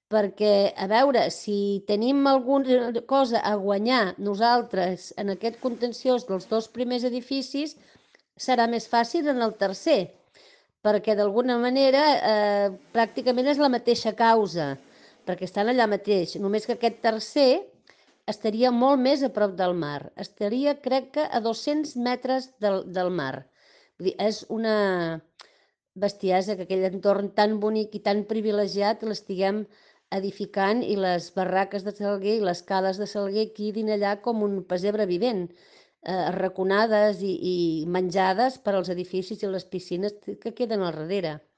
perquè, a veure, si tenim alguna cosa a guanyar nosaltres en aquest contenciós dels 2 primers edificis, serà més fàcil en el tercer, perquè d'alguna manera, pràcticament és la mateixa causa, perquè estan allà mateix, només que aquest tercer estaria molt més a prop del mar. Estaria, crec que, a 200 metres del mar. Vull dir, és una bestiesa que aquell entorn tan bonic i tan privilegiat l'estiguem edificant i les barraques de Salguer i les cales de Salguer quedin allà com un pessebre vivent, arraconades i menjades per als edificis i les piscines que queden al darrere.